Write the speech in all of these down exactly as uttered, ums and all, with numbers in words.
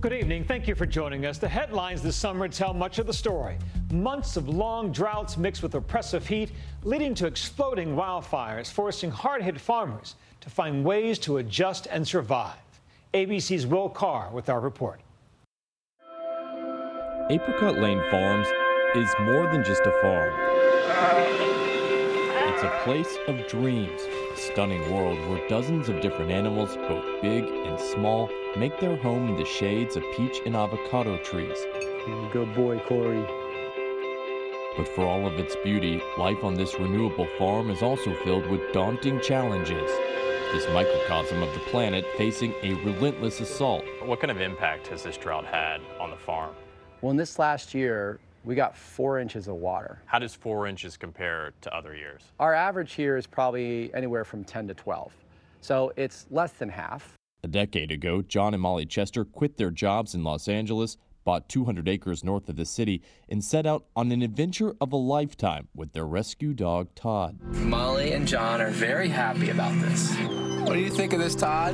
Good evening. Thank you for joining us. The headlines this summer tell much of the story. Months of long droughts mixed with oppressive heat, leading to exploding wildfires, forcing hard-hit farmers to find ways to adjust and survive. A B C's Will Carr with our report. Apricot Lane Farms is more than just a farm. It's a place of dreams, a stunning world where dozens of different animals, both big and small, make their home in the shades of peach and avocado trees. Good boy, Corey. But for all of its beauty, life on this renewable farm is also filled with daunting challenges. This microcosm of the planet facing a relentless assault. What kind of impact has this drought had on the farm? Well, in this last year, we got four inches of water. How does four inches compare to other years? Our average here is probably anywhere from ten to twelve. So it's less than half. A decade ago, John and Molly Chester quit their jobs in Los Angeles, bought two hundred acres north of the city, and set out on an adventure of a lifetime with their rescue dog, Todd. Molly and John are very happy about this. What do you think of this, Todd?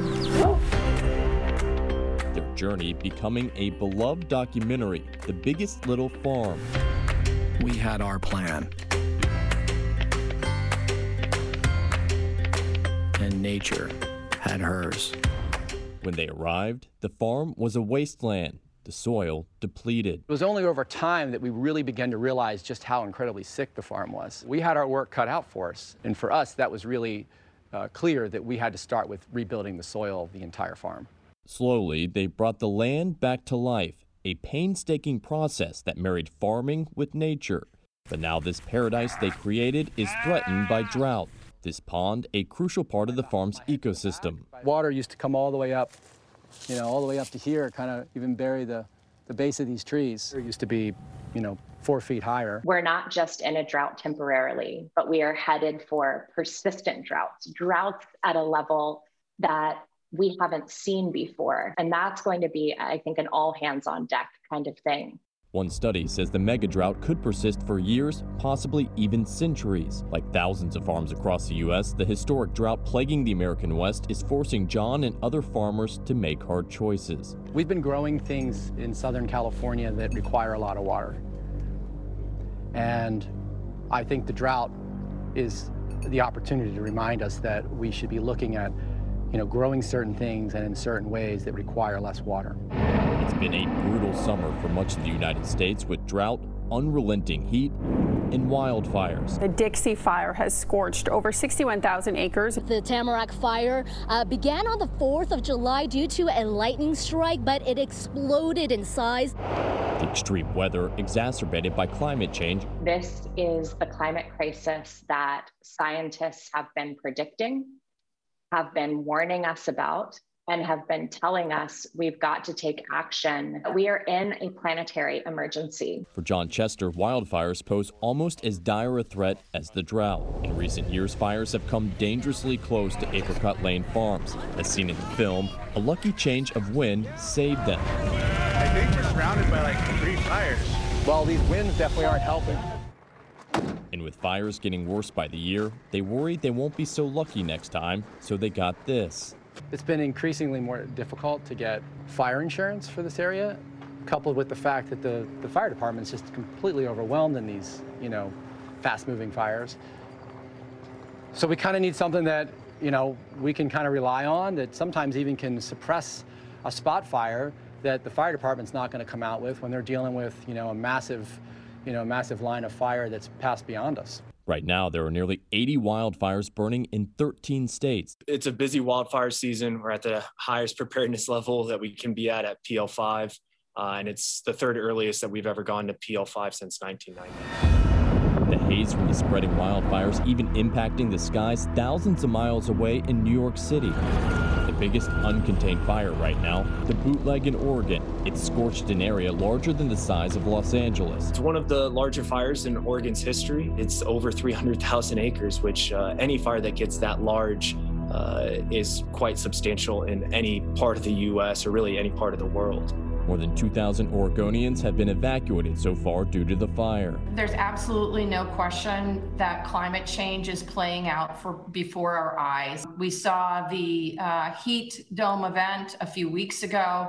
Their journey becoming a beloved documentary, The Biggest Little Farm. We had our plan. And nature had hers. When they arrived, the farm was a wasteland, the soil depleted. It was only over time that we really began to realize just how incredibly sick the farm was. We had our work cut out for us, and for us, that was really uh, clear that we had to start with rebuilding the soil of the entire farm. Slowly, they brought the land back to life, a painstaking process that married farming with nature. But now this paradise they created is threatened by drought. This pond, a crucial part of the farm's ecosystem. Water used to come all the way up, you know, all the way up to here, kind of even bury the, the base of these trees. It used to be, you know, four feet higher. We're not just in a drought temporarily, but we are headed for persistent droughts, droughts at a level that we haven't seen before. And that's going to be, I think, an all hands on deck kind of thing. One study says the mega drought could persist for years, possibly even centuries. Like thousands of farms across the U S, the historic drought plaguing the American West is forcing John and other farmers to make hard choices. We've been growing things in Southern California that require a lot of water. And I think the drought is the opportunity to remind us that we should be looking at, you know, growing certain things and in certain ways that require less water. It's been a brutal summer for much of the United States with drought, unrelenting heat, and wildfires. The Dixie Fire has scorched over sixty-one thousand acres. The Tamarack Fire uh, began on the fourth of July due to a lightning strike, but it exploded in size. The extreme weather exacerbated by climate change. This is the climate crisis that scientists have been predicting, have been warning us about, and have been telling us we've got to take action. We are in a planetary emergency. For John Chester, wildfires pose almost as dire a threat as the drought. In recent years, fires have come dangerously close to Apricot Lane Farms. As seen in the film, a lucky change of wind saved them. I think we're surrounded by like three fires. Well, these winds definitely aren't helping. And with fires getting worse by the year, they worry they won't be so lucky next time, so they got this. It's been increasingly more difficult to get fire insurance for this area, coupled with the fact that the, the fire department's just completely overwhelmed in these, you know, fast-moving fires. So we kind of need something that, you know, we can kind of rely on, that sometimes even can suppress a spot fire that the fire department's not going to come out with when they're dealing with, you know, a massive, you know, a massive line of fire that's passed beyond us. Right now, there are nearly eighty wildfires burning in thirteen states. It's a busy wildfire season. We're at the highest preparedness level that we can be at at P L five, uh, and it's the third earliest that we've ever gone to P L five since nineteen ninety. The haze from the spreading wildfires even impacting the skies thousands of miles away in New York City. The biggest uncontained fire right now, the Bootleg in Oregon. It's scorched an area larger than the size of Los Angeles. It's one of the larger fires in Oregon's history. It's over three hundred thousand acres, which uh, any fire that gets that large uh, is quite substantial in any part of the U S or really any part of the world. More than two thousand Oregonians have been evacuated so far due to the fire. There's absolutely no question that climate change is playing out for before our eyes. We saw the uh, heat dome event a few weeks ago,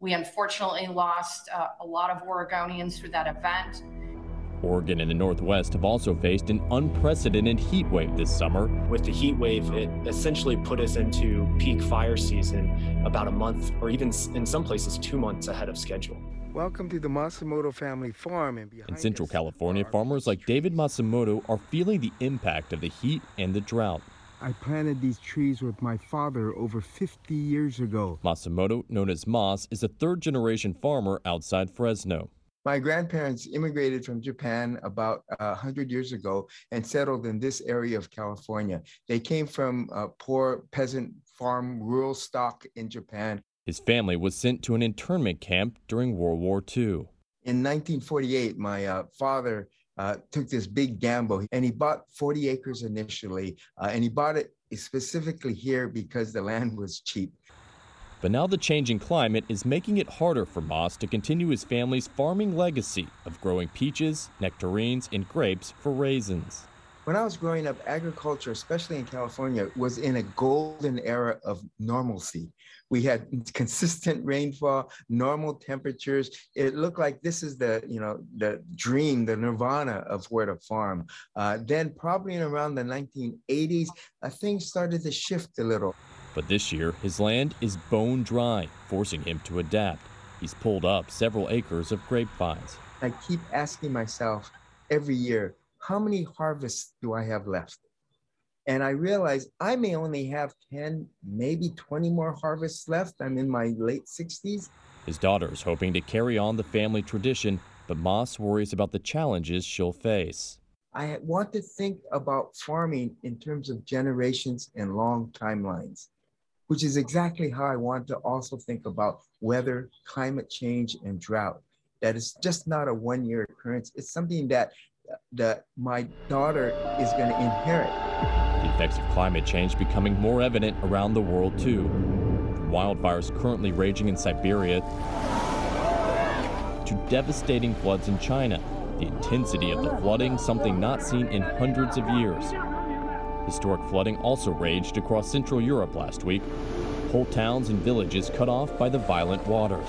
We unfortunately lost uh, a lot of Oregonians through that event. Oregon and the Northwest have also faced an unprecedented heat wave this summer. With the heat wave, it essentially put us into peak fire season about a month, or even in some places two months ahead of schedule. Welcome to the Matsumoto family farm. And in Central California, farmers like David Matsumoto are feeling the impact of the heat and the drought. I planted these trees with my father over fifty years ago. Matsumoto, known as Mas, is a third-generation farmer outside Fresno. My grandparents immigrated from Japan about uh, one hundred years ago and settled in this area of California. They came from a poor peasant farm, rural stock in Japan. His family was sent to an internment camp during World War Two. In nineteen forty-eight, my uh, father uh, took this big gamble, and he bought forty acres initially, uh, and he bought it specifically here because the land was cheap. But now the changing climate is making it harder for Mas to continue his family's farming legacy of growing peaches, nectarines, and grapes for raisins. When I was growing up, agriculture, especially in California, was in a golden era of normalcy. We had consistent rainfall, normal temperatures. It looked like this is the, you know, the dream, the nirvana of where to farm. Uh, then probably in around the nineteen eighties, uh, things started to shift a little. But this year, his land is bone dry, forcing him to adapt. He's pulled up several acres of grapevines. I keep asking myself every year, how many harvests do I have left? And I realize I may only have ten, maybe twenty more harvests left. I'm in my late sixties. His daughter is hoping to carry on the family tradition, but Mas worries about the challenges she'll face. I want to think about farming in terms of generations and long timelines, which is exactly how I want to also think about weather, climate change, and drought. That is just not a one-year occurrence. It's something that, that my daughter is going to inherit. The effects of climate change becoming more evident around the world, too. From wildfires currently raging in Siberia to devastating floods in China. The intensity of the flooding, something not seen in hundreds of years. Historic flooding also raged across Central Europe last week. Whole towns and villages cut off by the violent waters.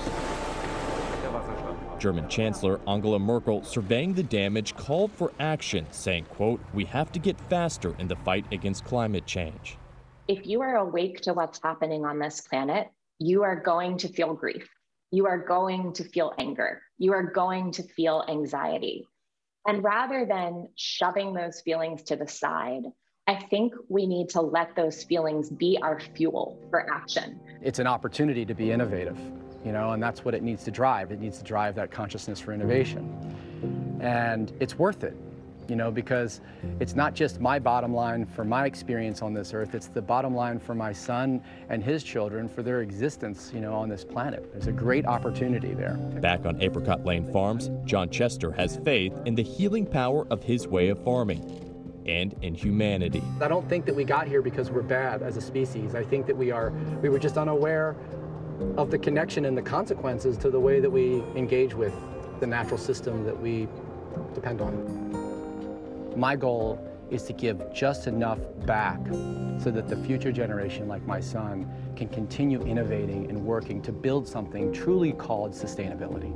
German Chancellor Angela Merkel, surveying the damage, called for action, saying, quote, "We have to get faster in the fight against climate change." If you are awake to what's happening on this planet, you are going to feel grief. You are going to feel anger. You are going to feel anxiety. And rather than shoving those feelings to the side, I think we need to let those feelings be our fuel for action. It's an opportunity to be innovative, you know, and that's what it needs to drive. It needs to drive that consciousness for innovation. And it's worth it, you know, because it's not just my bottom line for my experience on this earth, it's the bottom line for my son and his children for their existence, you know, on this planet. There's a great opportunity there. Back on Apricot Lane Farms, John Chester has faith in the healing power of his way of farming and in humanity. I don't think that we got here because we're bad as a species. I think that we are, we were just unaware of the connection and the consequences to the way that we engage with the natural system that we depend on. My goal is to give just enough back so that the future generation, like my son, can continue innovating and working to build something truly called sustainability.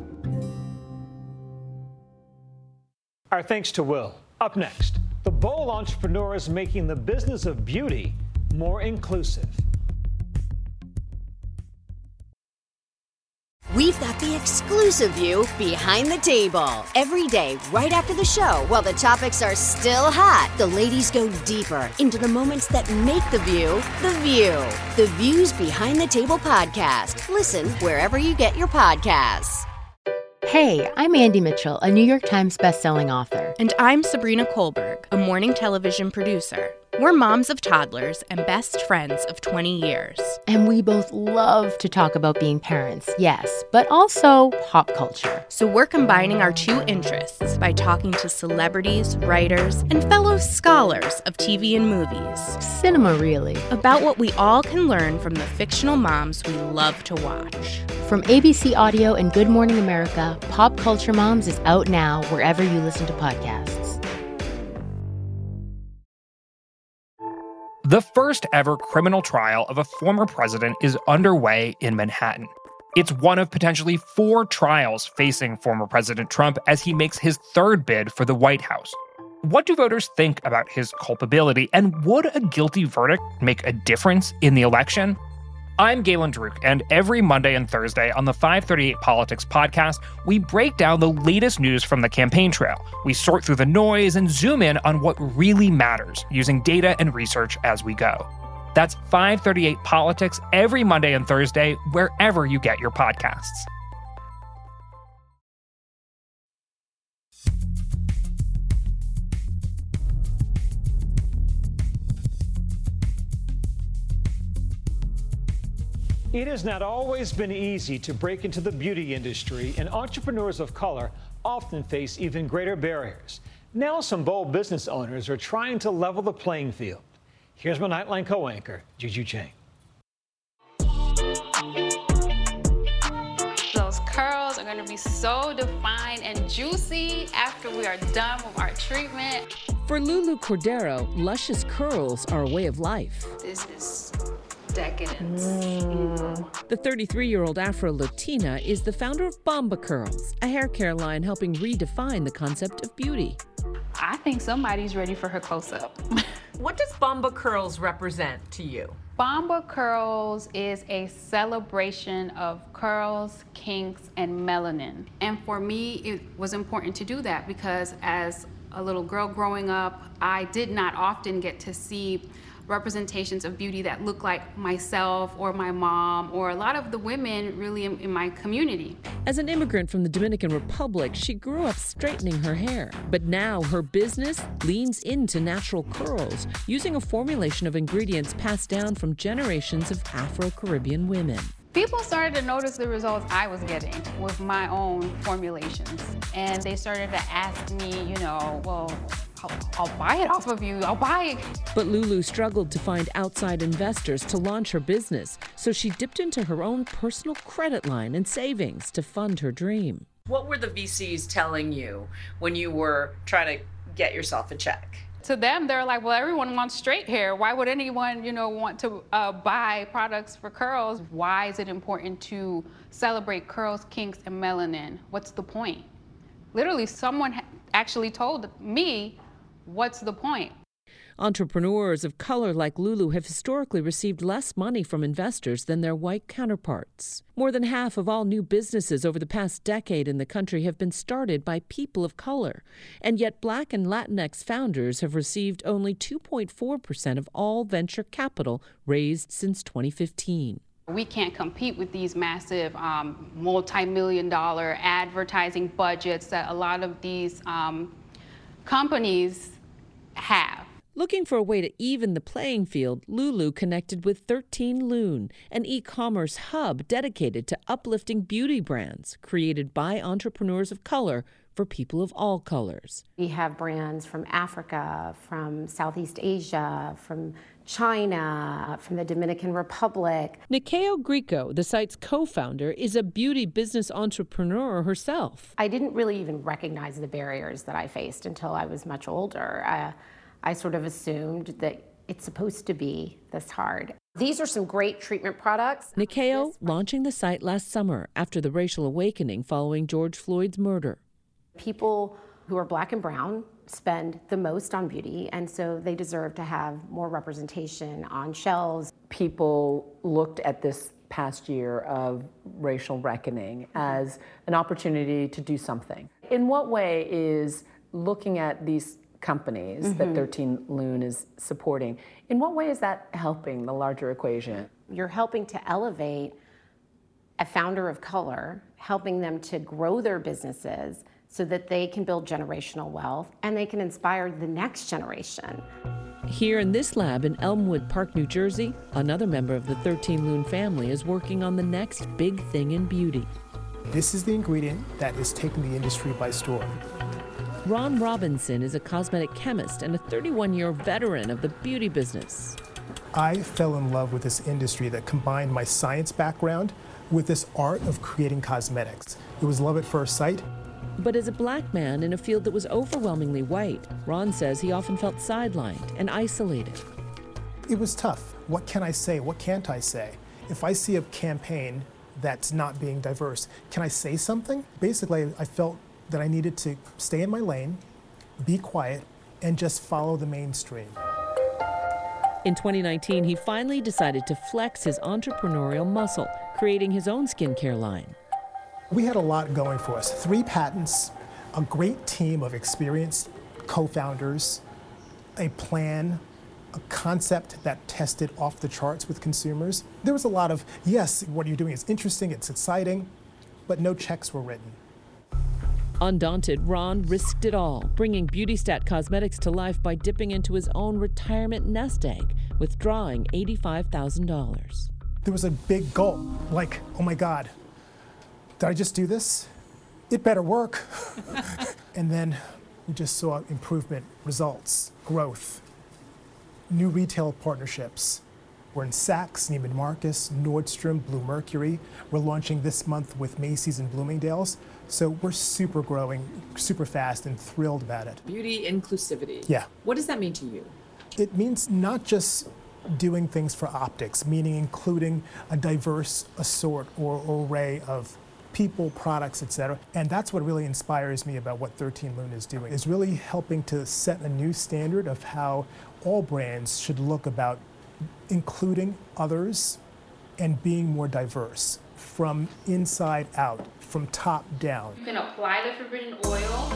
Our thanks to Will. Up next, the bold entrepreneur is making the business of beauty more inclusive. We've got the exclusive view behind the table. Every day, right after the show, while the topics are still hot, the ladies go deeper into the moments that make the view the view. The Views Behind the Table podcast. Listen wherever you get your podcasts. Hey, I'm Andy Mitchell, a New York Times bestselling author. And I'm Sabrina Kohlberg, a morning television producer. We're moms of toddlers and best friends of twenty years. And we both love to talk about being parents, yes, but also pop culture. So we're combining our two interests by talking to celebrities, writers, and fellow scholars of T V and movies. Cinema, really. About what we all can learn from the fictional moms we love to watch. From A B C Audio and Good Morning America, Pop Culture Moms is out now wherever you listen to podcasts. The first ever criminal trial of a former president is underway in Manhattan. It's one of potentially four trials facing former President Trump as he makes his third bid for the White House. What do voters think about his culpability, and would a guilty verdict make a difference in the election? I'm Galen Druk, and every Monday and Thursday on the five thirty-eight Politics podcast, we break down the latest news from the campaign trail. We sort through the noise and zoom in on what really matters, using data and research as we go. That's five thirty-eight Politics every Monday and Thursday, wherever you get your podcasts. It has not always been easy to break into the beauty industry, and entrepreneurs of color often face even greater barriers. Now some bold business owners are trying to level the playing field. Here's my Nightline co-anchor, Juju Chang. Those curls are going to be so defined and juicy after we are done with our treatment. For Lulu Cordero, luscious curls are a way of life. This is decadence. Mm. The thirty-three-year-old Afro-Latina is the founder of Bomba Curls, a hair care line helping redefine the concept of beauty. I think somebody's ready for her close-up. What does Bomba Curls represent to you? Bomba Curls is a celebration of curls, kinks, and melanin. And for me, it was important to do that because as a little girl growing up, I did not often get to see representations of beauty that look like myself or my mom or a lot of the women really in, in my community. As an immigrant from the Dominican Republic, she grew up straightening her hair. But now her business leans into natural curls, using a formulation of ingredients passed down from generations of Afro-Caribbean women. People started to notice the results I was getting with my own formulations. And they started to ask me, you know, well, I'll, I'll buy it off of you, I'll buy it. But Lulu struggled to find outside investors to launch her business, so she dipped into her own personal credit line and savings to fund her dream. What were the V Cs telling you when you were trying to get yourself a check? To them, they're like, well, everyone wants straight hair. Why would anyone, you know, want to uh, buy products for curls? Why is it important to celebrate curls, kinks, and melanin? What's the point? Literally, someone ha- actually told me, what's the point? Entrepreneurs of color like Lulu have historically received less money from investors than their white counterparts. More than half of all new businesses over the past decade in the country have been started by people of color, and yet Black and Latinx founders have received only two point four percent of all venture capital raised since twenty fifteen. We can't compete with these massive um, multi-million dollar advertising budgets that a lot of these um, companies have. Looking for a way to even the playing field, Lulu connected with thirteen Lune, an e-commerce hub dedicated to uplifting beauty brands created by entrepreneurs of color for people of all colors. We have brands from Africa, from Southeast Asia, from China, from the Dominican Republic. Nikeo Grieco, the site's co-founder, is a beauty business entrepreneur herself. I didn't really even recognize the barriers that I faced until I was much older. Uh, I sort of assumed that it's supposed to be this hard. These are some great treatment products. Nikeo launching the site last summer after the racial awakening following George Floyd's murder. People who are Black and brown spend the most on beauty, and so they deserve to have more representation on shelves. People looked at this past year of racial reckoning as an opportunity to do something. In what way is looking at these companies mm-hmm. that thirteen Lune is supporting, in what way is that helping the larger equation? You're helping to elevate a founder of color, helping them to grow their businesses so that they can build generational wealth and they can inspire the next generation. Here in this lab in Elmwood Park, New Jersey, another member of the thirteen Lune family is working on the next big thing in beauty. This is the ingredient that is taking the industry by storm. Ron Robinson is a cosmetic chemist and a thirty-one-year veteran of the beauty business. I fell in love with this industry that combined my science background with this art of creating cosmetics. It was love at first sight. But as a Black man in a field that was overwhelmingly white, Ron says he often felt sidelined and isolated. It was tough. What can I say? What can't I say? If I see a campaign that's not being diverse. Can I say something? Basically, I felt that I needed to stay in my lane, be quiet, and just follow the mainstream. In twenty nineteen, he finally decided to flex his entrepreneurial muscle, creating his own skincare line. We had a lot going for us. Three patents, a great team of experienced co-founders, a plan, a concept that tested off the charts with consumers. There was a lot of, yes, what you're doing is interesting, it's exciting, but no checks were written. Undaunted, Ron risked it all, bringing BeautyStat Cosmetics to life by dipping into his own retirement nest egg, withdrawing eighty-five thousand dollars. There was a big gulp, like, oh my God, did I just do this? It better work. And then we just saw improvement, results, growth, new retail partnerships. We're in Saks, Neiman Marcus, Nordstrom, Bluemercury. We're launching this month with Macy's and Bloomingdale's. So we're super growing, super fast, and thrilled about it. Beauty inclusivity. Yeah. What does that mean to you? It means not just doing things for optics, meaning including a diverse assort or array of people, products, et cetera. And that's what really inspires me about what thirteen Lune is doing, is really helping to set a new standard of how all brands should look about including others and being more diverse from inside out, from top down. You can apply the forbidden oil.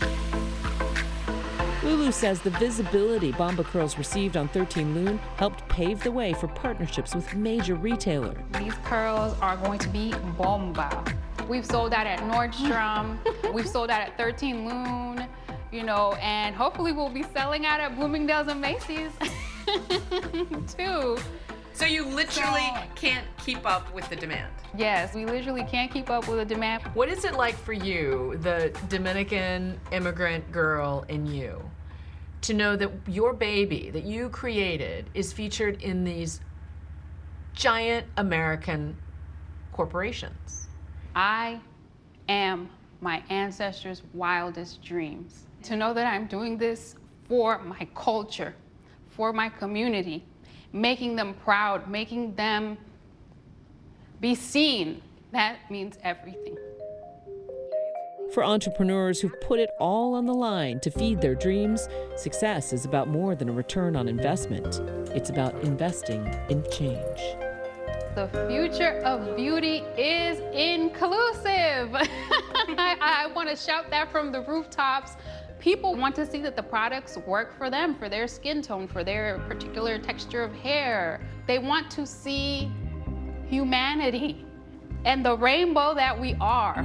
Lulu says the visibility Bomba Curls received on thirteen Lune helped pave the way for partnerships with major retailers. These curls are going to be bomba. We've sold out at Nordstrom. We've sold out at thirteen Lune, you know, and hopefully we'll be selling out at Bloomingdale's and Macy's too. So you literally So- can't keep up with the demand. Yes, we literally can't keep up with the demand. What is it like for you, the Dominican immigrant girl in you, to know that your baby that you created is featured in these giant American corporations? I am my ancestors' wildest dreams. To know that I'm doing this for my culture, for my community, making them proud, making them be seen, that means everything. For entrepreneurs who've put it all on the line to feed their dreams, success is about more than a return on investment. It's about investing in change. The future of beauty is inclusive. I, I want to shout that from the rooftops. People want to see that the products work for them, for their skin tone, for their particular texture of hair. They want to see humanity and the rainbow that we are.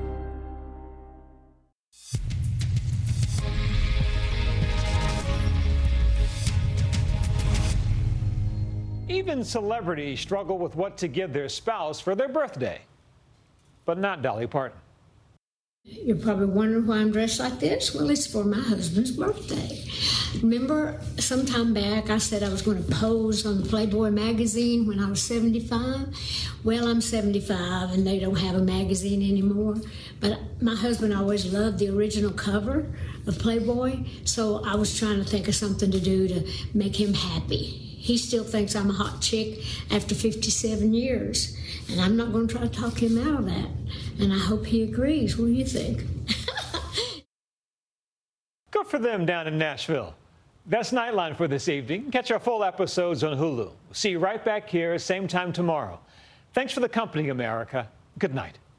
Even celebrities struggle with what to give their spouse for their birthday, but not Dolly Parton. You're probably wondering why I'm dressed like this. Well, it's for my husband's birthday. Remember, some time back, I said I was going to pose on the Playboy magazine when I was seventy-five. Well, I'm seventy-five, and they don't have a magazine anymore. But my husband always loved the original cover of Playboy, so I was trying to think of something to do to make him happy. He still thinks I'm a hot chick after fifty-seven years, and I'm not going to try to talk him out of that. And I hope he agrees. What do you think? Good for them down in Nashville. That's Nightline for this evening. Catch our full episodes on Hulu. See you right back here, same time tomorrow. Thanks for the company, America. Good night.